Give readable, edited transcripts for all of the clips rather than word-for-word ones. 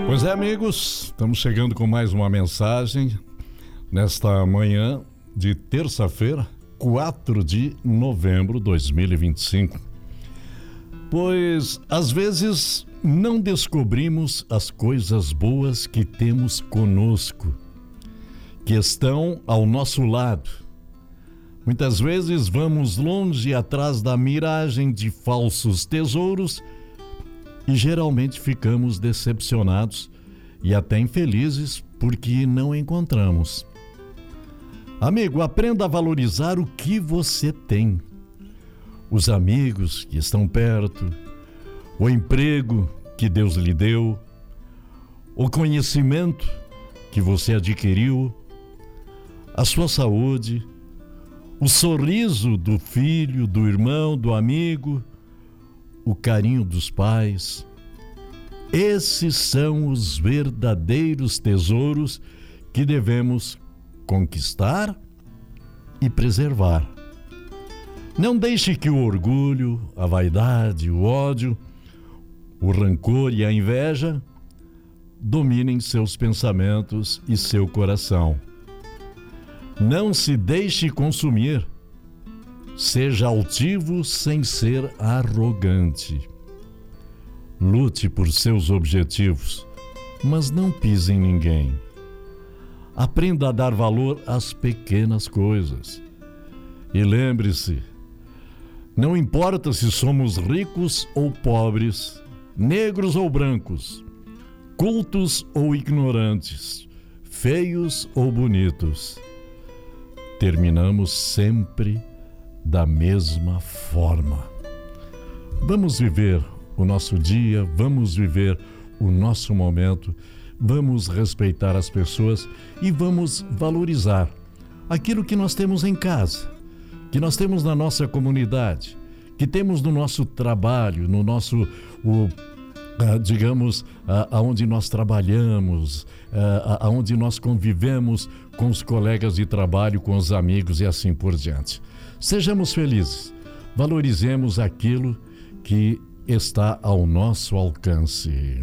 Pois é, amigos, estamos chegando com mais uma mensagem nesta manhã de terça-feira, 4 de novembro de 2025. Pois, às vezes, não descobrimos as coisas boas que temos conosco, que estão ao nosso lado. Muitas vezes vamos longe atrás da miragem de falsos tesouros e geralmente ficamos decepcionados e até infelizes porque não encontramos. Amigo, aprenda a valorizar o que você tem. Os amigos que estão perto, o emprego que Deus lhe deu, o conhecimento que você adquiriu, a sua saúde, o sorriso do filho, do irmão, do amigo, o carinho dos pais. Esses são os verdadeiros tesouros que devemos conquistar e preservar. Não deixe que o orgulho, a vaidade, o ódio, o rancor e a inveja dominem seus pensamentos e seu coração. Não se deixe consumir. Seja altivo sem ser arrogante. Lute por seus objetivos, mas não pise em ninguém. Aprenda a dar valor às pequenas coisas. E lembre-se, não importa se somos ricos ou pobres, negros ou brancos, cultos ou ignorantes, feios ou bonitos, terminamos sempre da mesma forma. Vamos viver o nosso dia, vamos viver o nosso momento, vamos respeitar as pessoas e vamos valorizar aquilo que nós temos em casa, que nós temos na nossa comunidade, que temos no nosso trabalho, no nosso, aonde nós trabalhamos, aonde nós convivemos com os colegas de trabalho, com os amigos e assim por diante. Sejamos felizes, valorizemos aquilo que está ao nosso alcance.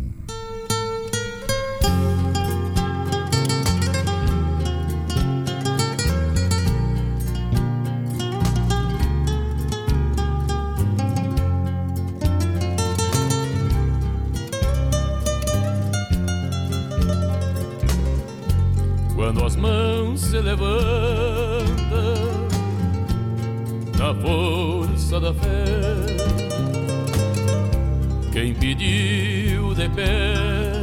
Quando as mãos se levantam na força da fé, quem pediu de pé,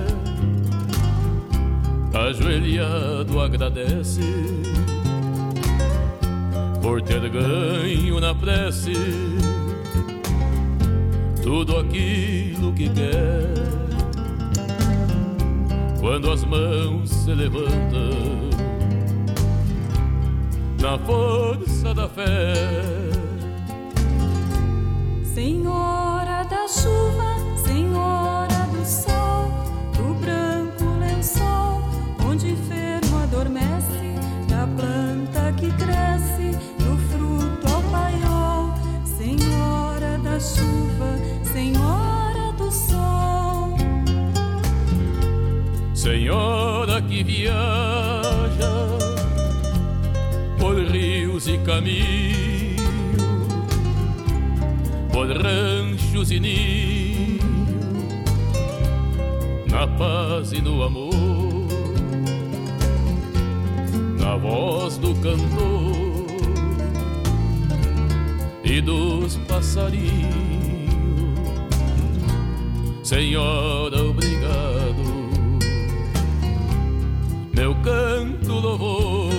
ajoelhado agradece por ter ganho na prece tudo aquilo que quer. Quando as mãos se levantam na força da fé, Senhora da chuva, Senhora do sol, do branco lençol, onde enfermo adormece, da planta que cresce, do fruto ao paiol. Senhora da chuva, Senhora do sol. Senhora que viaja por rios e caminhos, por ranchos e ninhos, na paz e no amor, na voz do cantor e dos passarinhos. Senhora, obrigado, meu canto louvor.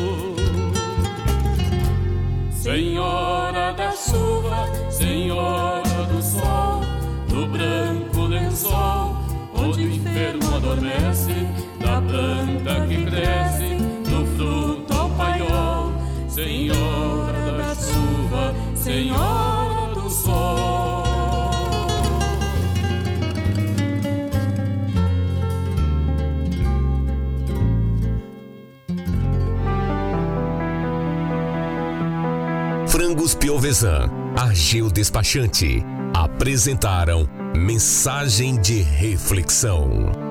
Senhora da chuva, Senhora do sol, do branco lençol, onde o enfermo adormece, da planta que cresce, do fruto ao paiol. Senhora da chuva, Senhora do sol. Frangos Piovesan, Agil Despachante, apresentaram Mensagem de Reflexão.